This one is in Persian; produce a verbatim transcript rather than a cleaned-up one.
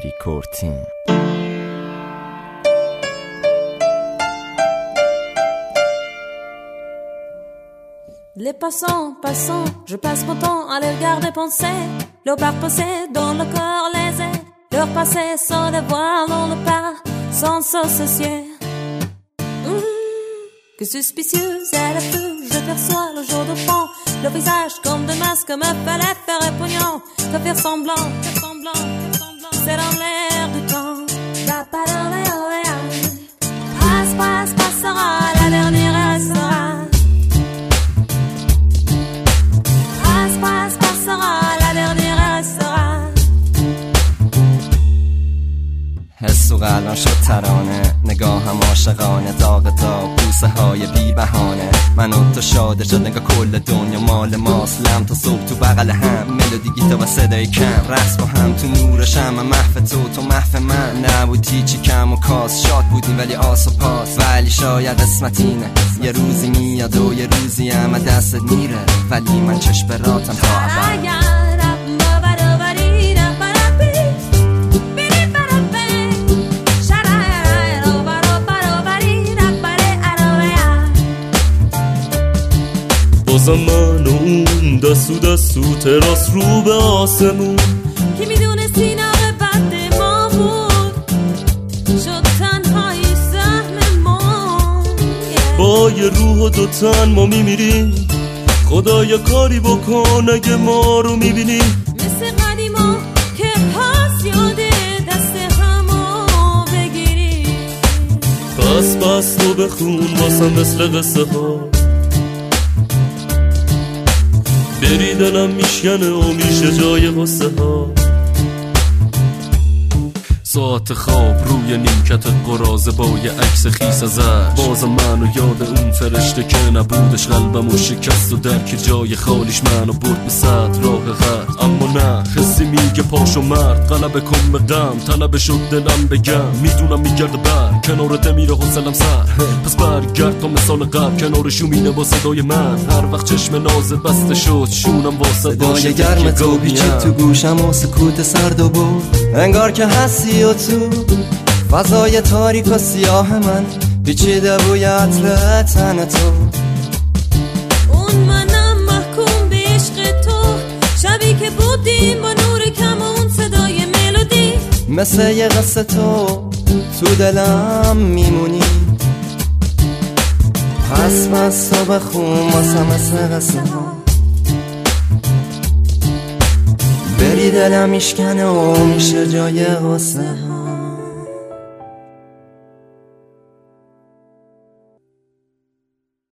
Sophie Courtin. Les passants, passants, je passe mon temps à les regarder penser. Leur part passé dans le corps les aides, leur passé sans les voir dans le pas, sans s'associer. Mmh, que suspicieuse est la feu, je perçois le jour de fond, le visage comme de masque me fallait faire répugnant, que faire semblant, faire semblant, faire semblant, c'est dans l'air du temps. Passe, passe, passera, la dernière restera. Passe, passe, passera, la dernière restera. حس و قلبم شد ترانه، نگاهم عاشقانه، داغ داغ بوسه های بی بهانه. من و تو شاده شد نگاه کل دنیا مال ماست، لم تا صبح تو بغل هم، ملودی گیتار و صدای کم، رقص با هم تو نور شمع، محو تو تو محو من. نبود هیچی کم و کاس، شاد بودیم ولی آس و پاس، ولی شاید قسمت اینه، یه روزی میاد و یه روزی هم دستت میره، ولی من چشم راتم تا ابد. بازم من و اون دستو دستو تراس رو به آسمون، که میدونستی ناقبت ما بود، شد تنهایی سهم ما. با یه روح و دو تن ما میمیریم، خدا یه کاری بکن اگه ما رو میبینی. مثل قدیما که هست یاده دست همو بگیری. پس پس تو بخون واسم مثل قصه ها، بری دلم میشکنه و میشه جای غصه ها. ساعت خواب روی نیمکت قرازه با یه عکس خیس ازش، بازم منو یاد اون فرشته که نبودش، قلبمو شکست و درک جای خالیش منو برد به صد راه غرد. اما نه حسی میگه پاشو مرد، غلبه کن به غم، طلب شد دلم بگم، میدونم میگرده بر کنارت میره حوصلم سر. پس برگرد تا مثال قبل کنار شومینه با صدای من، هر وقت چشم نازه بسته شد شونم واسه صدای گرم تو پیچید تو گوشم و سکوت سرد و بود، انگار که هستی و تو فضای تاریک و سیاه من، پیچیده بوی عطر تن تو. اون منم محکوم به عشق تو، شبی که بودیم با نور کم و اون صدای ملودی، مثل یه قصه تو تو دلم میمونی. پس پس تو بخون واسه مثل قصه ها، بری دلم میشکنه و میشه جای غصه ها.